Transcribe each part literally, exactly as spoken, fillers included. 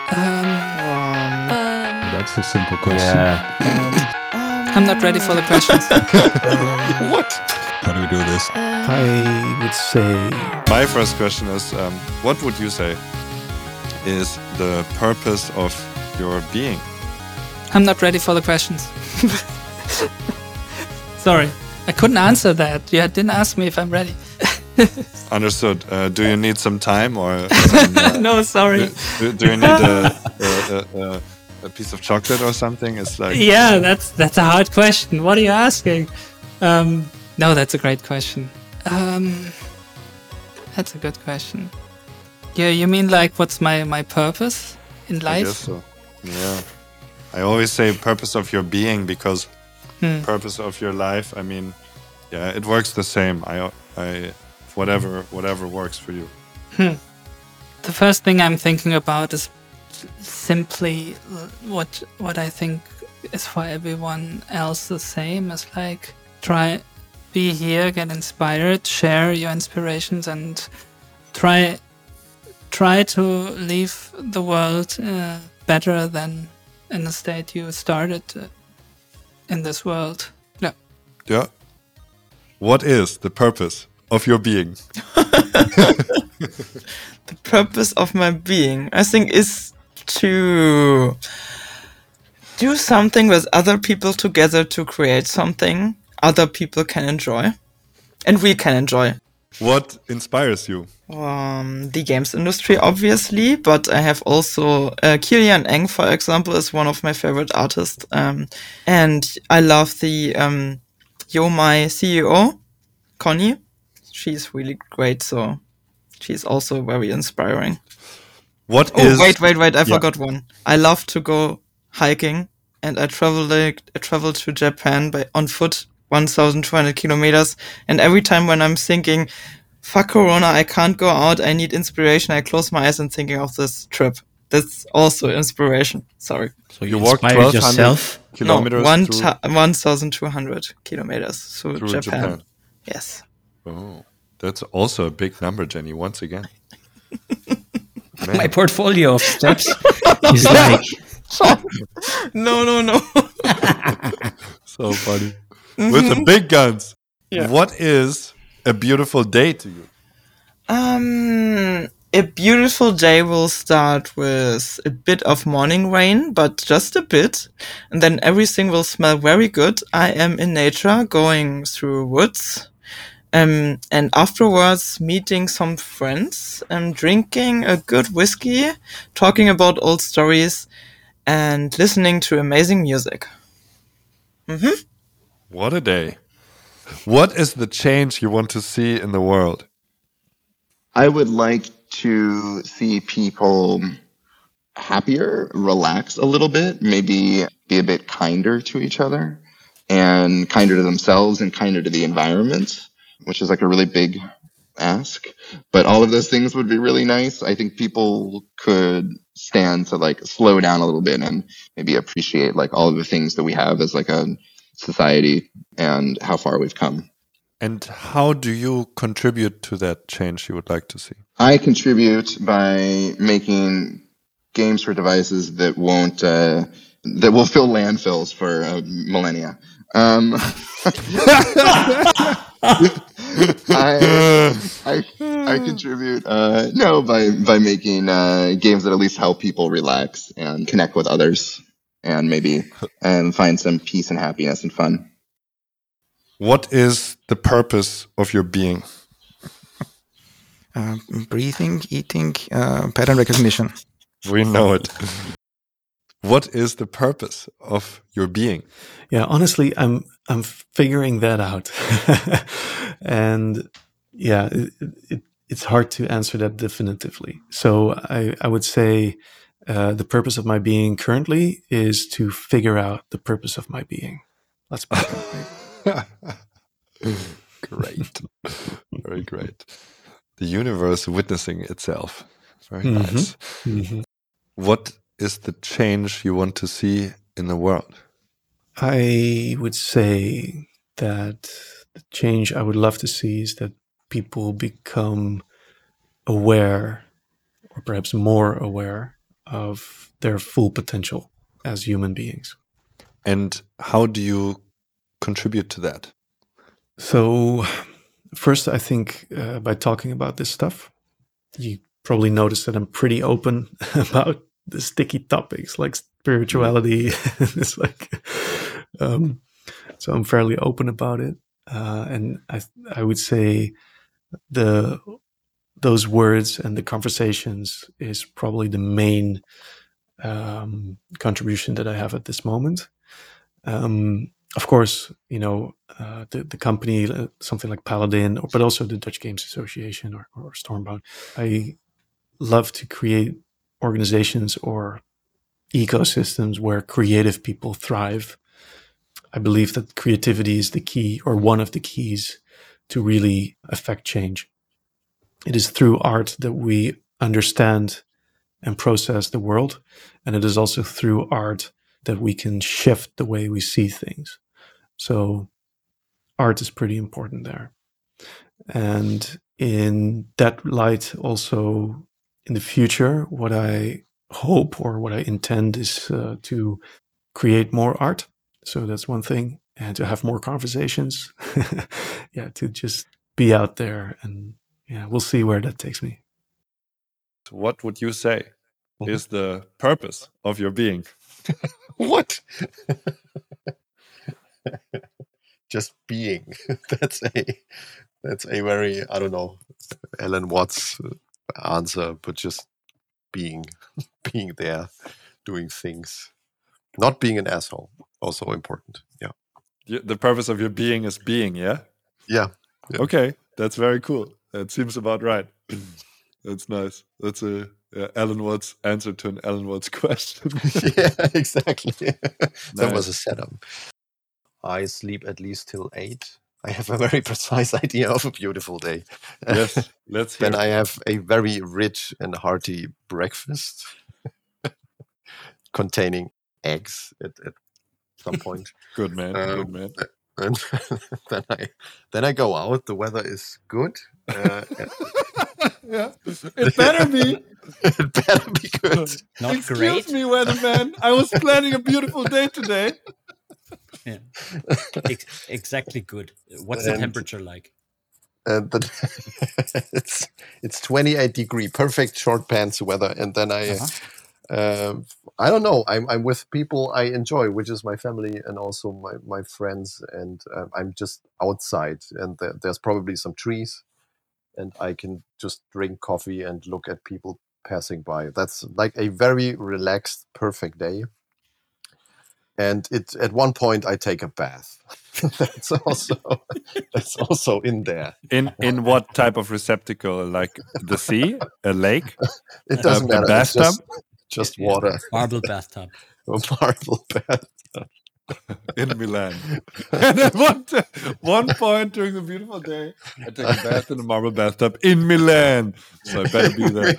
Um, That's a simple question. Yeah. I'm not ready for the questions. What? How do we do this? I would say My first question is, um, what would you say is the purpose of your being? I'm not ready for the questions. Sorry, I couldn't answer that. You didn't ask me if I'm ready. Understood. Uh, do you need some time or some, uh, No, sorry. do, do you need a, a, a, a piece of chocolate or something? It's like Yeah, that's that's a hard question. What are you asking? Um, no, that's a great question. Um, that's a good question. Yeah, you mean like what's my, my purpose in I life? guess so. Yeah. I always say purpose of your being because Hmm. purpose of your life. I mean, yeah, it works the same. I, I, whatever, whatever works for you. The first thing I'm thinking about is simply what what I think is for everyone else the same. Is like try be here, get inspired, share your inspirations, and try try to leave the world uh, better than in the state you started uh, in this world. Yeah. Yeah. What is the purpose of your being? The purpose of my being, I think, is to do something with other people together to create something other people can enjoy. And we can enjoy. What inspires you? Um, the games industry, obviously, but I have also uh, Kilian Eng, for example, is one of my favorite artists. Um, and I love the um, Yomai C E O, Connie. She's really great, so she's also very inspiring. What Oh, is wait, wait, wait, I Yeah. forgot one. I love to go hiking, and I travel like, I travel to Japan by on foot, one thousand two hundred kilometers, and every time when I'm thinking, fuck Corona, I can't go out, I need inspiration, I close my eyes and thinking of this trip. That's also inspiration. Sorry. so You you, walk inspired twelve hundred yourself. kilometers no, one through, ta- one thousand two hundred kilometers through, through Japan. Japan. Yes. Oh, that's also a big number, Jenny. Once again, My portfolio of steps is like No, no, no. so funny with the big guns. Yeah. What is a beautiful day to you? Um, a beautiful day will start with a bit of morning rain, but just a bit. And then everything will smell very good. I am in nature going through woods. Um, and afterwards meeting some friends and drinking a good whiskey, talking about old stories and listening to amazing music. What a day! What is the change you want to see in the world? I would like to see people happier, relax a little bit, maybe be a bit kinder to each other and kinder to themselves and kinder to the environment, which is like a really big ask. But all of those things would be really nice. I think people could stand to like slow down a little bit and maybe appreciate like all of the things that we have as like a society and how far we've come. And how do you contribute to that change you would like to see? I contribute by making games for devices that won't uh, that will fill landfills for uh, millennia. Um, I, I I contribute uh, no by by making uh, games that at least help people relax and connect with others and maybe and find some peace and happiness and fun. What is the purpose of your being? uh, breathing, eating, uh, pattern recognition. We know it. What is the purpose of your being? Yeah, honestly, I'm I'm figuring that out, and yeah, it, it, it's hard to answer that definitively. So I I would say uh, the purpose of my being currently is to figure out the purpose of my being. Let's put it that way. Great, very great. The universe witnessing itself. Very Mhm. nice. Mhm. What is the change you want to see in the world? I would say that the change I would love to see is that people become aware, or perhaps more aware, of their full potential as human beings. And how do you contribute to that? So, first, I think uh, by talking about this stuff, you probably notice that I'm pretty open about the sticky topics like spirituality. It's like, um, so I'm fairly open about it, uh, and I I would say the those words and the conversations is probably the main um, contribution that I have at this moment. Um, of course, you know, uh, the, the company, uh, something like Paladin, or, but also the Dutch Games Association or, or Stormbound. I love to create organizations or ecosystems where creative people thrive. I believe that creativity is the key, or one of the keys, to really affect change. It is through art that we understand and process the world, and it is also through art that we can shift the way we see things. So art is pretty important there. And in that light, also in the future, what I hope or what I intend is uh, to create more art. So that's one thing. And to have more conversations. Yeah, to just be out there, and yeah, we'll see where that takes me. What would you say is the purpose of your being? What? Just being. That's a that's a very, I don't know, Alan Watts answer, but just being, being there, doing things, not being an asshole. Also important. Yeah. Y- The purpose of your being is being, yeah? Yeah. Yeah. Okay, that's very cool. That seems about right. That's nice. That's a uh, Alan Watts answer to an Alan Watts question. Yeah, exactly. That Nice. was a setup. I sleep at least till eight. I have a very precise idea of a beautiful day. Yes, let's hear. Then I have a very rich and hearty breakfast containing eggs at, at some point. Good man, Um, good man. And then I then I go out. The weather is good. Uh, Yeah, it better be. it better be good. Not Excuse great. me, weatherman. I was planning a beautiful day today. Yeah. Ex- exactly good. What's the And- temperature like? And then it's it's twenty-eight degree, perfect short pants weather. And then I, Uh-huh. uh, I don't know. I'm I'm with people I enjoy, which is my family and also my my friends. And uh, I'm just outside, and there, there's probably some trees, and I can just drink coffee and look at people passing by. That's like a very relaxed, perfect day. And it at one point I take a bath. that's also that's also in there. In in what type of receptacle? Like the sea, a lake, It doesn't a matter. It's bathtub? just, just Yeah. water. Marble bathtub. A marble bath. in Milan. And at one, t- one point during the beautiful day, I take a bath in a marble bathtub in Milan. So I better be there.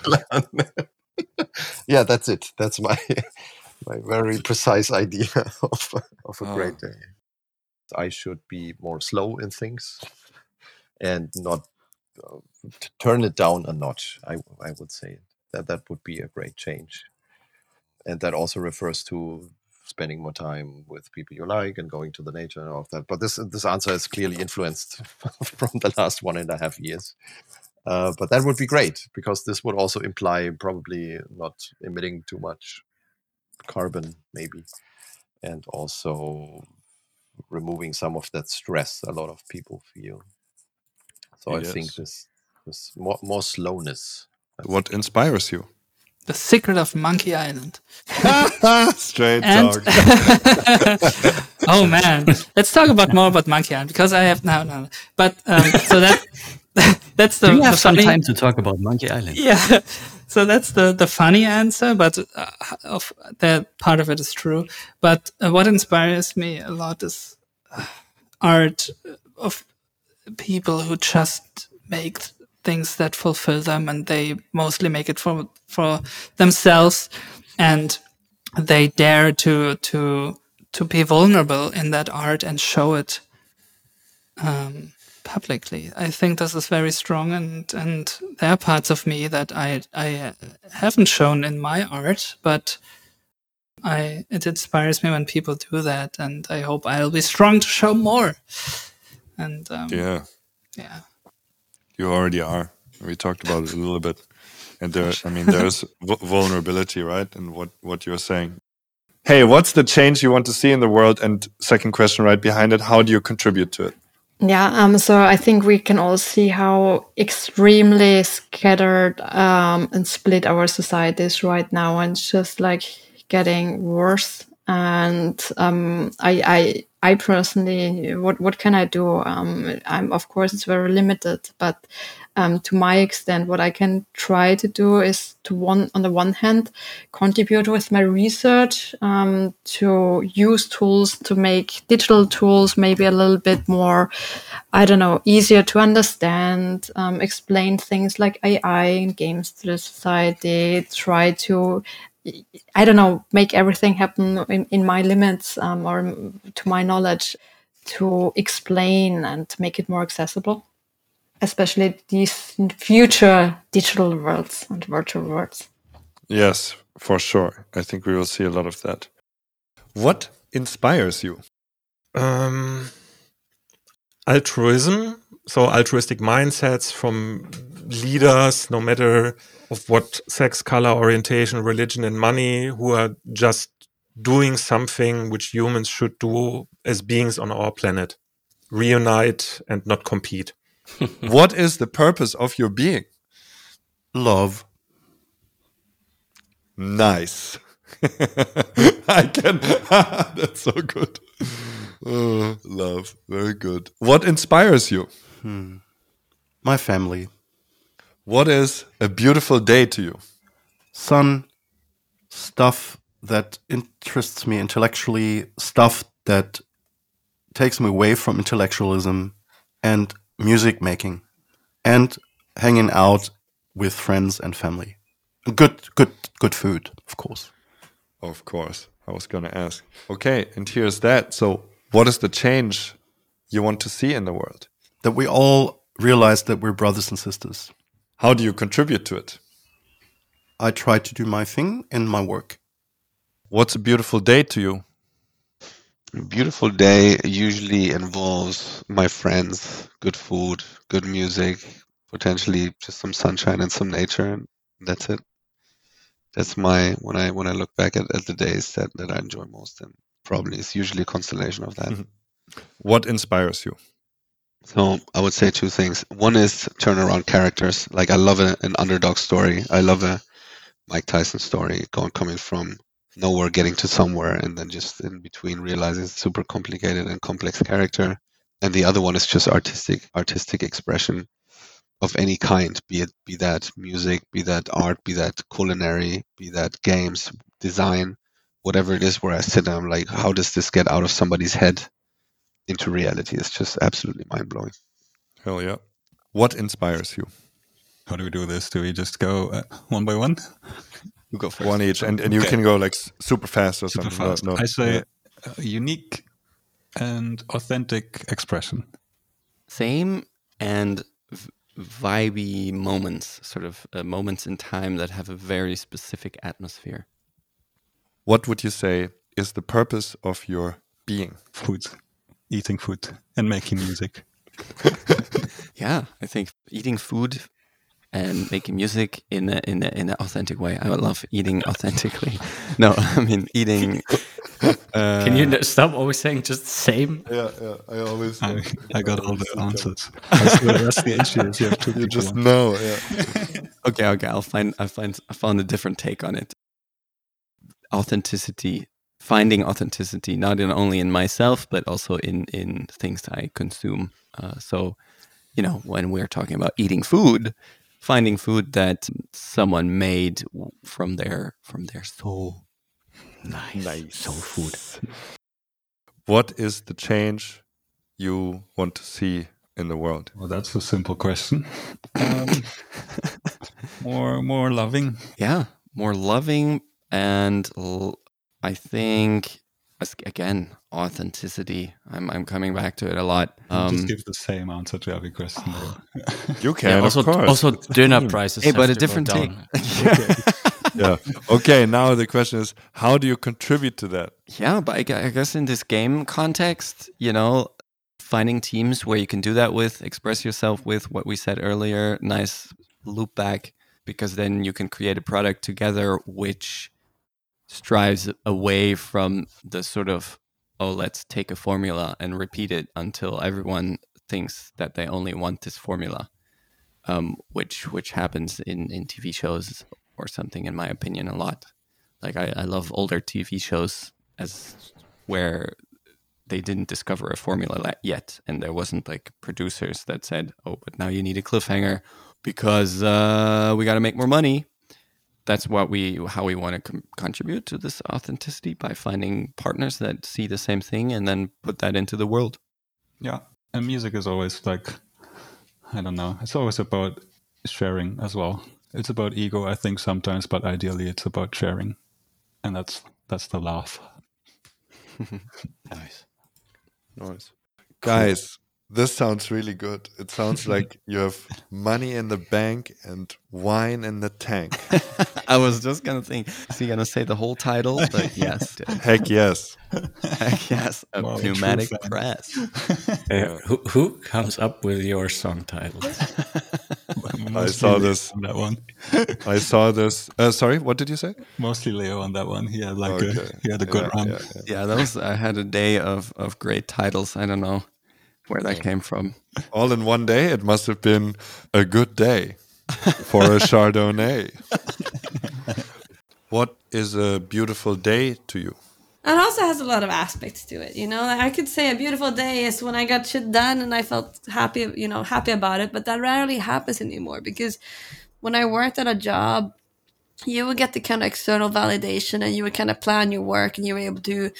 Yeah, that's it. That's my my very precise idea of of a Oh. great day. I should be more slow in things and not uh, t- turn it down a notch. I I would say that that would be a great change, and that also refers to spending more time with people you like and going to the nature and all of that. But this this answer is clearly influenced from the last one and a half years. Uh, but that would be great, because this would also imply probably not emitting too much carbon, maybe, and also removing some of that stress a lot of people feel. So I think Yes. this this more more slowness. What inspires you? The Secret of Monkey Island. Straight And talk. oh man, let's talk about more about Monkey Island, because I have now no, no. But um, so that that's the, Do you the have some funny, time to talk about Monkey Island? yeah. So that's the the funny answer, but uh, of that part of it is true. But uh, what inspires me a lot is uh, art of people who just make things that fulfill them, and they mostly make it for for themselves, and they dare to to to be vulnerable in that art and show it um, publicly. I think this is very strong, and and there are parts of me that I I haven't shown in my art, but I it inspires me when people do that, and I hope I'll be strong to show more. And um, Yeah, yeah, you already are. We talked about it a little bit, and there, I mean, there's v- vulnerability, right, in what what you're saying. Hey, what's the change you want to see in the world? And second question right behind it, how do you contribute to it? Yeah, um, so I think we can all see how extremely scattered um, and split our society is right now, and it's just like getting worse. And um, I, I, I personally, what what can I do? Um, I'm of course it's very limited, but um, to my extent, what I can try to do is to one on the one hand contribute with my research um, to use tools to make digital tools maybe a little bit more, I don't know, easier to understand, um, explain things like A I and games to the society, try to, I don't know, make everything happen in, in my limits um, or to my knowledge to explain and make it more accessible, especially these future digital worlds and virtual worlds. Yes, for sure. I think we will see a lot of that. What inspires you? Um, altruism, so altruistic mindsets from leaders, no matter of what sex, color, orientation, religion, and money, who are just doing something which humans should do as beings on our planet. Reunite and not compete. What is the purpose of your being? Love. Nice. I can. That's so good. Oh, love. Very good. What inspires you? Hmm. My family. What is a beautiful day to you? Sun, stuff that interests me intellectually, stuff that takes me away from intellectualism, and music making, and hanging out with friends and family. Good, good, good food, of course. Of course. I was going to ask. Okay, and here's that. So, what is the change you want to see in the world? That we all realize that we're brothers and sisters. How do you contribute to it? I try to do my thing in my work. What's a beautiful day to you? A beautiful day usually involves my friends, good food, good music, potentially just some sunshine and some nature, and that's it. That's my when I when I look back at, at the days that, that I enjoy most, and probably it's usually a constellation of that. Mm-hmm. What inspires you? So I would say two things. One is turnaround characters. Like I love a, an underdog story. I love a Mike Tyson story, going coming from nowhere, getting to somewhere, and then just in between realizing it's a super complicated and complex character. And the other one is just artistic artistic expression of any kind, be it be that music, be that art, be that culinary, be that games, design, whatever it is, where I sit and I'm like, how does this get out of somebody's head into reality? It's just absolutely mind-blowing. Hell yeah. What inspires you? How do we do this? Do we just go uh, one by one? You go first. One each, and, and you Okay. can go like s- super fast or Super something. fast. No, no. I say Yeah. uh, unique and authentic expression. Same, and v- vibey moments, sort of uh, moments in time that have a very specific atmosphere. What would you say is the purpose of your being? Food, eating food, and making music. Yeah, I think eating food and making music in a, in a, in an authentic way. I would love eating authentically. No, I mean eating. Uh, Can you n- stop always saying just the same? Yeah, yeah. I always. I, I got all the answers. That's the, that's the issue. Is you have two You people just on. know. Yeah. Okay, okay. I'll find. I find. I found a different take on it. Authenticity, finding authenticity, not in only in myself, but also in in things I consume. Uh, so, you know, when we're talking about eating food, finding food that someone made w- from their from their soul. Nice. Nice. Soul food. What is the change you want to see in the world? Well, that's a simple question. Um, more, more loving. Yeah, more loving, and l- I think As- Again, authenticity. I'm I'm coming back to it a lot. I'll just Um, give the same answer to every question. though. You can, Yeah, also, of course. also It's the dinner theme. prices hey, have but a to go different take. down. Yeah. Okay. Now the question is, how do you contribute to that? Yeah, but I, gu- I guess in this game context, you know, finding teams where you can do that with, express yourself with, what we said earlier, nice loop back, because then you can create a product together which strives away from the sort of, oh, let's take a formula and repeat it until everyone thinks that they only want this formula, um, which which happens in, in T V shows or something, in my opinion, a lot. Like I, I love older T V shows as where they didn't discover a formula la- yet, and there wasn't like producers that said, "Oh, but now you need a cliffhanger because uh, we got to make more money." That's what we how we want to com- contribute to this authenticity, by finding partners that see the same thing and then put that into the world. Yeah, and music is always like, I don't know, it's always about sharing as well. It's about ego, I think, sometimes, but ideally it's about sharing, and that's that's the laugh. Nice. Nice. Guys, this sounds really good. It sounds like you have money in the bank and wine in the tank. I was just gonna think, is he gonna say the whole title? But yes, Heck yes. heck yes, a Wow, pneumatic true fan. press. Uh, who, who comes up with your song titles? I Mostly saw Leo this. on that one. I saw this. Uh, sorry, what did you say? Mostly Leo on that one. He had like Okay. a he had a good Yeah, run. yeah, yeah. Yeah, that was. I had a day of of great titles. I don't know where that came from. All in one day. It must have been a good day for a Chardonnay. What is a beautiful day to you? It also has a lot of aspects to it, you know. Like, I could say a beautiful day is when I got shit done and I felt happy, you know, happy about it. But that rarely happens anymore, because when I worked at a job, you would get the kind of external validation, and you would kind of plan your work, and you were able to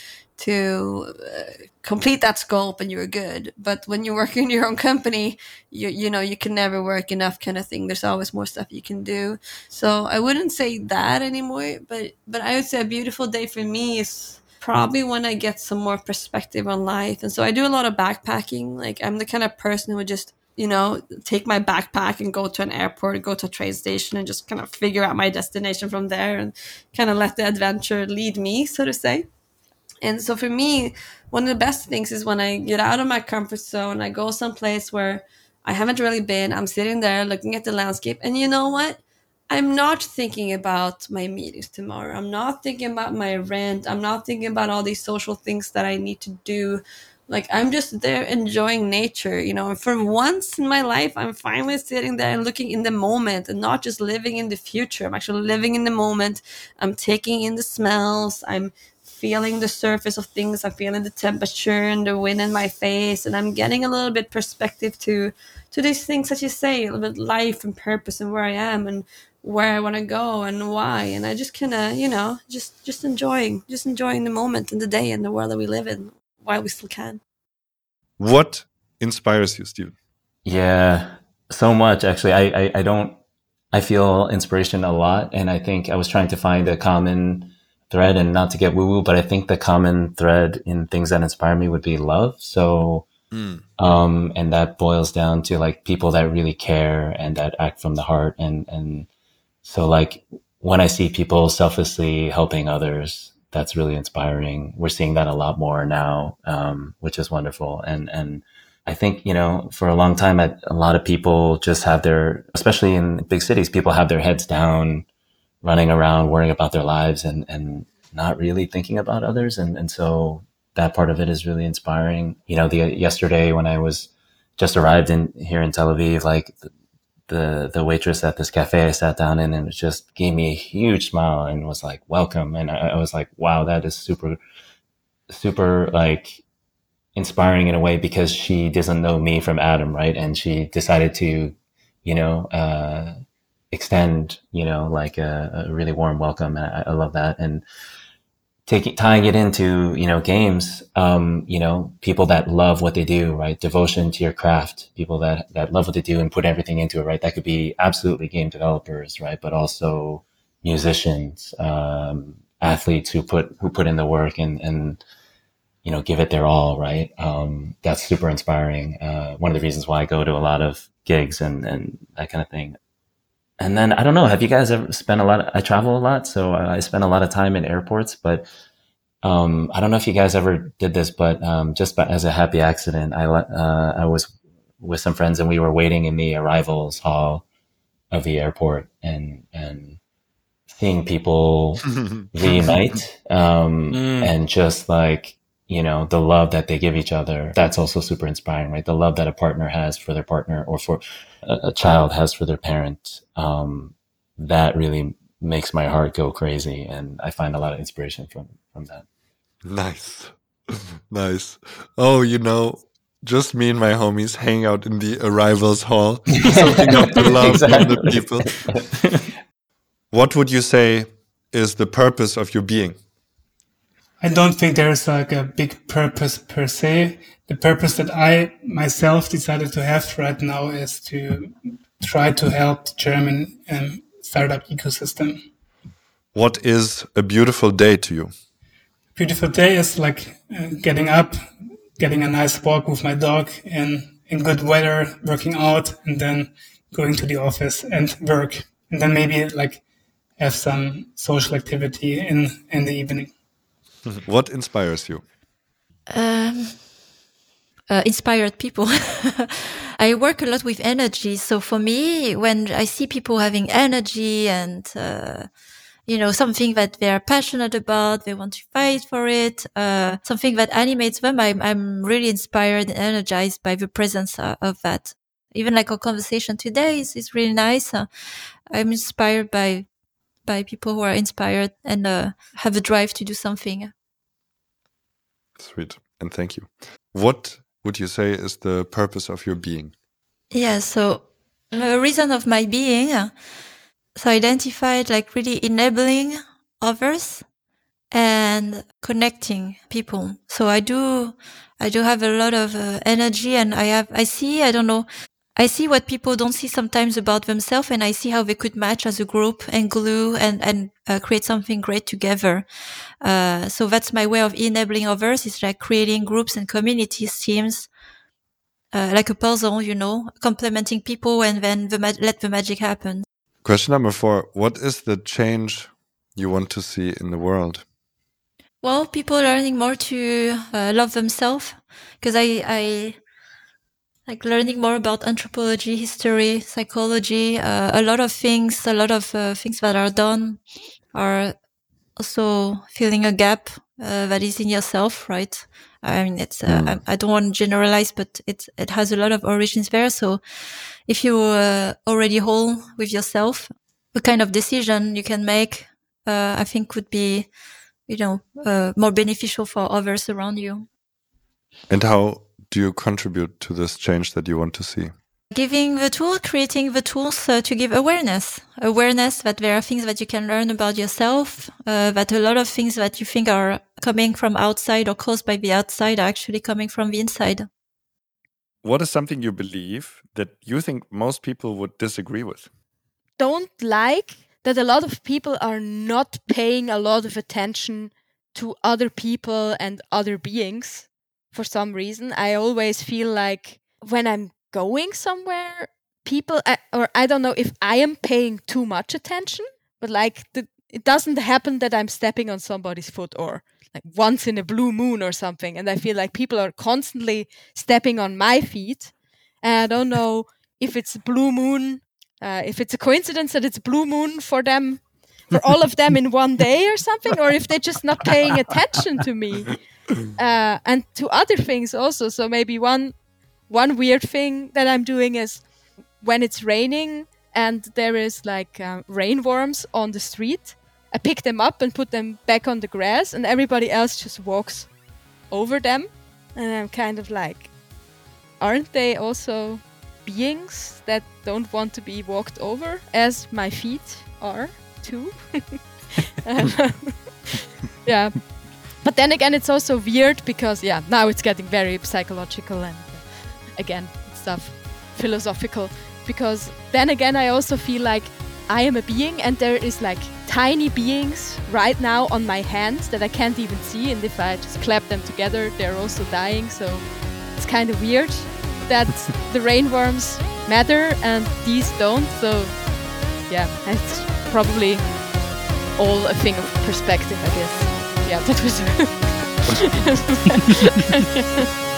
to uh, complete that scope, and you were good. But when you work in your own company, you you know you can never work enough, kind of thing. There's always more stuff you can do. So I wouldn't say that anymore, but but I would say a beautiful day for me is probably when I get some more perspective on life. And so I do a lot of backpacking. Like, I'm the kind of person who would just, you know, take my backpack and go to an airport, go to a train station, and just kind of figure out my destination from there, and kind of let the adventure lead me, so to say. And so for me, one of the best things is when I get out of my comfort zone, I go someplace where I haven't really been. I'm sitting there looking at the landscape, and you know what? I'm not thinking about my meetings tomorrow. I'm not thinking about my rent. I'm not thinking about all these social things that I need to do. Like, I'm just there enjoying nature, you know. And for once in my life, I'm finally sitting there and looking in the moment and not just living in the future. I'm actually living in the moment. I'm taking in the smells. I'm feeling the surface of things. I'm feeling the temperature and the wind in my face. And I'm getting a little bit perspective to, to these things that you say, a little bit life and purpose and where I am and where I want to go and why. And I just kind of, you know, just, just enjoying, just enjoying the moment and the day and the world that we live in while we still can. What inspires you, Steven? Yeah, so much actually. I, I, I don't, I feel inspiration a lot. And I think I was trying to find a common thread, and not to get woo woo, but I think the common thread in things that inspire me would be love. So, Mm. um, and that boils down to like people that really care and that act from the heart. And, and so like when I see people selflessly helping others, that's really inspiring. We're seeing that a lot more now, um, which is wonderful. And, and I think, you know, for a long time, I, a lot of people just have their, especially in big cities, people have their heads down, running around, worrying about their lives and, and not really thinking about others. And, and so that part of it is really inspiring. You know, the, yesterday when I was just arrived in here in Tel Aviv, like the, the, the waitress at this cafe I sat down in, and it just gave me a huge smile and was like, welcome. And I, I was like, wow, that is super, super like inspiring in a way, because she doesn't know me from Adam. Right. And she decided to, you know, uh, extend, you know, like a, a really warm welcome. And I, I love that. And taking, tying it into, you know, games, um, you know, people that love what they do, right? Devotion to your craft, people that, that love what they do and put everything into it, right? That could be absolutely game developers, right? But also musicians, um, athletes who put, who put in the work and, and, you know, give it their all, right? Um, that's super inspiring. Uh, one of the reasons why I go to a lot of gigs and, and that kind of thing. And then, I don't know, have you guys ever spent a lot, of, I travel a lot, so I spend a lot of time in airports, but um, I don't know if you guys ever did this, but um, just by, as a happy accident, I, uh, I was with some friends and we were waiting in the arrivals hall of the airport and, and seeing people reunite um, mm. and just like, you know, the love that they give each other. That's also super inspiring, right? The love that a partner has for their partner or for a, a child has for their parent. Um, that really makes my heart go crazy. And I find a lot of inspiration from, from that. Nice. Nice. Oh, you know, just me and my homies hang out in the arrivals hall, soaking up the love exactly. from the people. What would you say is the purpose of your being? I don't think there's like a big purpose per se. The purpose that I myself decided to have right now is to try to help the German um, startup ecosystem. What is a beautiful day to you? Beautiful day is like uh, getting up, getting a nice walk with my dog in, in good weather, working out, and then going to the office and work. And then maybe like have some social activity in, in the evening. What inspires you? Um, uh, inspired people. I work a lot with energy. So for me, when I see people having energy and, uh, you know, something that they're passionate about, they want to fight for it, uh, something that animates them, I'm, I'm really inspired and energized by the presence uh, of that. Even like our conversation today is, is really nice. Uh, I'm inspired by by people who are inspired and uh, have a drive to do something. Sweet. And thank you. What would you say is the purpose of your being? Yeah, so the reason of my being, uh, so I identified like really enabling others and connecting people. So I do, I do have a lot of uh, energy and I have, I see, I don't know, I see what people don't see sometimes about themselves and I see how they could match as a group and glue and, and uh, create something great together. Uh, so that's my way of enabling others. It's like creating groups and communities, teams, uh, like a puzzle, you know, complementing people and then the ma- let the magic happen. Question number four. What is the change you want to see in the world? Well, people learning more to uh, love themselves because I, I, like learning more about anthropology, history, psychology, uh, a lot of things, a lot of uh, things that are done are also filling a gap uh, that is in yourself, right? I mean, it's, uh, mm. I, I don't want to generalize, but it, it has a lot of origins there. So if you're uh, already whole with yourself, the kind of decision you can make, uh, I think would be, you know, uh, more beneficial for others around you. And how do you contribute to this change that you want to see? Giving the tool, creating the tools uh, to give awareness. Awareness that there are things that you can learn about yourself, uh, that a lot of things that you think are coming from outside or caused by the outside are actually coming from the inside. What is something you believe that you think most people would disagree with? Don't like that a lot of people are not paying a lot of attention to other people and other beings. For some reason, I always feel like when I'm going somewhere, people, I, or I don't know if I am paying too much attention, but like the, it doesn't happen that I'm stepping on somebody's foot or like once in a blue moon or something. And I feel like people are constantly stepping on my feet. And I don't know if it's blue moon, uh, if it's a coincidence that it's blue moon for them, for all of them in one day or something, or if they're just not paying attention to me. Uh, and to other things also. So maybe one one weird thing that I'm doing is when it's raining and there is like uh, rainworms on the street, I pick them up and put them back on the grass and everybody else just walks over them. And I'm kind of like, aren't they also beings that don't want to be walked over as my feet are too? Yeah. But then again, it's also weird because, yeah, now it's getting very psychological and, uh, again, stuff philosophical. Because then again, I also feel like I am a being and there is like tiny beings right now on my hand that I can't even see, and if I just clap them together, they're also dying. So it's kind of weird that the rainworms matter and these don't. So yeah, it's probably all a thing of perspective, I guess. Yeah, that was